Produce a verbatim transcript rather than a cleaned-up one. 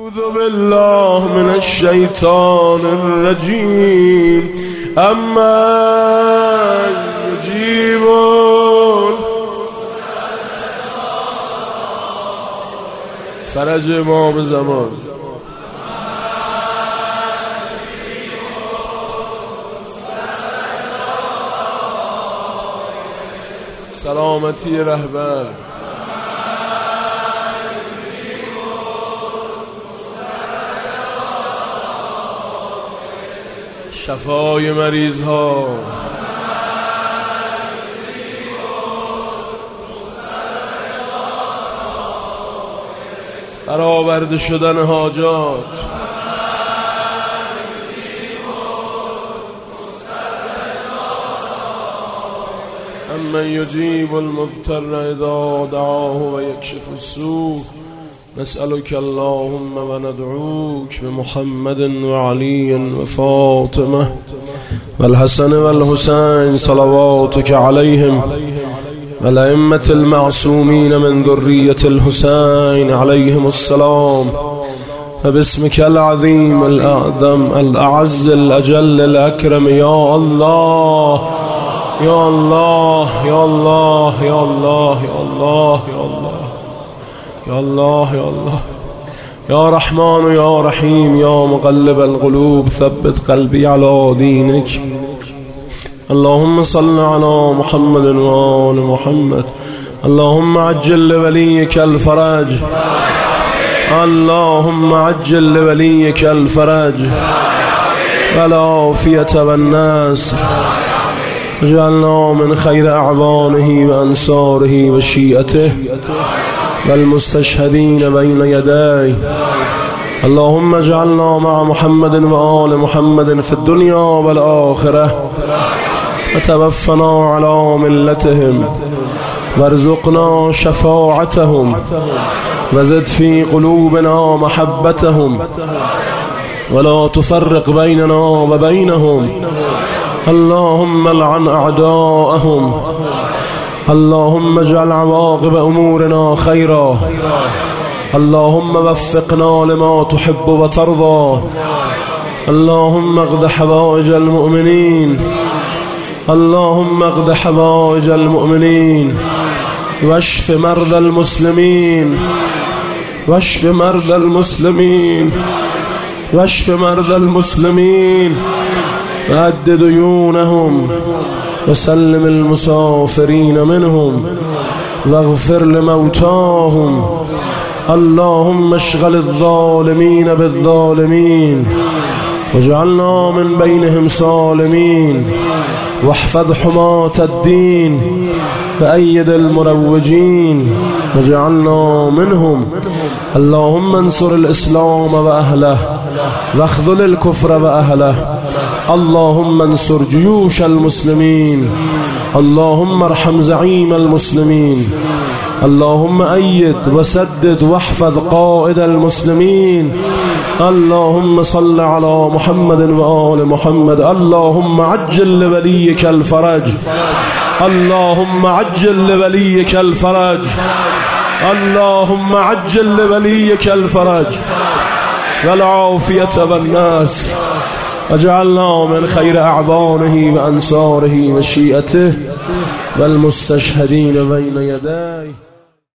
أعوذ بالله من الشيطان الرجيم أمن يجيب فرج امام زمان سلامتی رهبر شفای مریض ها برآورده شدن حاجات امن یجیب المضطر اذا دعاه و یکشف السوء نسألك اللهم وندعوك بمحمد وعلي وفاطمة والحسن والحسين صلواتك عليهم والأئمة المعصومين من ذرية الحسين عليهم السلام وباسمك العظيم الأعظم الأعز الأجل الأكرم يا الله يا الله يا الله يا الله يا الله يا الله يا الله يا الله يا رحمن يا رحيم يا مقلب القلوب ثبت قلبي على دينك اللهم صل على محمد وآل محمد اللهم عجل لوليك الفرج اللهم عجل لوليك الفرج والعافية والنصر اجعلنا من خير أعوانه وأنصاره وشيئته والمستشهدين بين يديه اللهم اجعلنا مع محمد وآل محمد في الدنيا والآخرة وتوفنا على ملتهم وارزقنا شفاعتهم وزد في قلوبنا محبتهم ولا تفرق بيننا وبينهم اللهم لعن أعداءهم اللهم اجعل عواقب أمورنا خيرا اللهم وفقنا لما تحب وترضى اللهم اقض حوائج المؤمنين اللهم اقض حوائج المؤمنين واشف مرضى المسلمين واشف مرضى المسلمين واشف مرضى المسلمين وأد ديونهم وسلم المسافرين منهم واغفر لموتاهم اللهم اشغل الظالمين بالظالمين واجعلنا من بينهم سالمين واحفظ حماة الدين وأيد المروجين واجعلنا منهم اللهم انصر الإسلام وأهله واخذل الكفر وأهله اللهم انصر جيوش المسلمين اللهم ارحم زعيم المسلمين اللهم أيد وسدد واحفظ قائد المسلمين اللهم صل على محمد وآل محمد اللهم عجل لوليك الفرج اللهم عجل لوليك الفرج اللهم عجل لوليك الفرج والعافية والناس اجعلنا من خير أعوانه وأنصاره وشيئته والمستشهدين بين يديه.